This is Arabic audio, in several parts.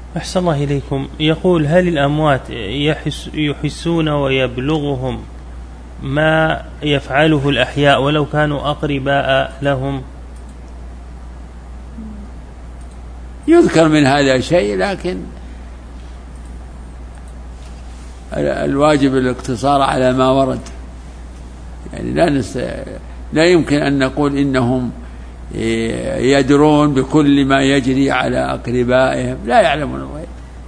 أحسن الله إليكم. يقول: هل الأموات يحسون ويبلغهم ما يفعله الأحياء ولو كانوا أقرباء لهم؟ يذكر من هذا شيء، لكن الواجب الاقتصار على ما ورد. يعني لا يمكن أن نقول إنهم يدرون بكل ما يجري على أقربائهم، لا يعلمون الغيب،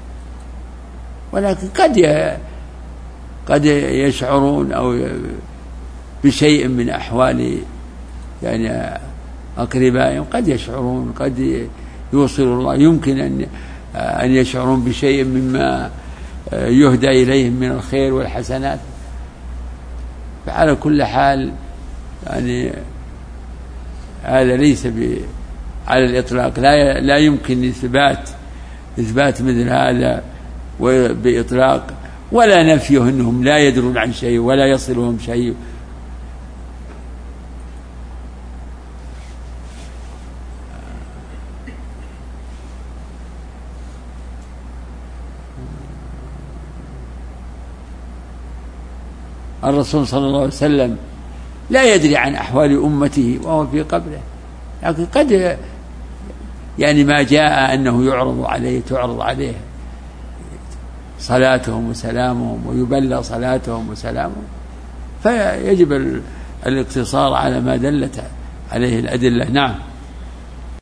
ولكن قد يشعرون أو بشيء من أحوال يعني أقربائهم، قد يشعرون، قد يوصل الله، يمكن أن يشعرون بشيء مما يهدى إليهم من الخير والحسنات. فعلى كل حال يعني هذا ليس على الإطلاق، لا يمكن إثبات مثل هذا بإطلاق، ولا نفيه أنهم لا يدرون عن شيء ولا يصلهم شيء. الرسول صلى الله عليه وسلم لا يدري عن أحوال أمته وهو في قبره، لكن قد يعني ما جاء أنه تعرض عليه صلاتهم وسلامهم ويبلغ صلاتهم وسلامهم، فيجب الاقتصار على ما دلت عليه الأدلة. نعم.